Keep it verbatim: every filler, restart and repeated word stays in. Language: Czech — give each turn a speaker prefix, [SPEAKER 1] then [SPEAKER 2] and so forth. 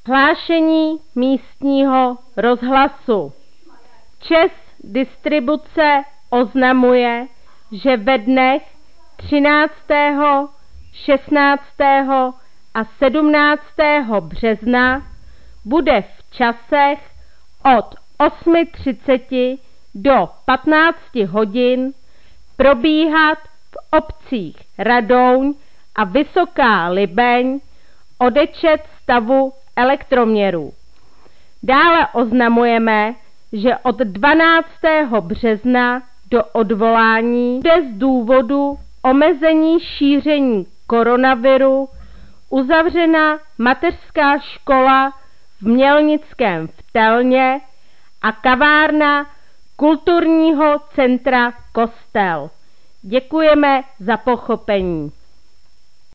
[SPEAKER 1] Hlášení místního rozhlasu. ČEZ Distribuce oznamuje, že ve dnech třináctého, šestnáctého a sedmnáctého března bude v časech od osm třicet do patnáct hodin probíhat v obcích Radouň a Vysoká Libeň odečet stavu elektroměrů. Dále oznamujeme, že od dvanáctého března do odvolání bude z důvodu omezení šíření koronaviru uzavřena mateřská škola v Mělnickém Vtelně a kavárna Kulturního centra Kostel. Děkujeme za pochopení.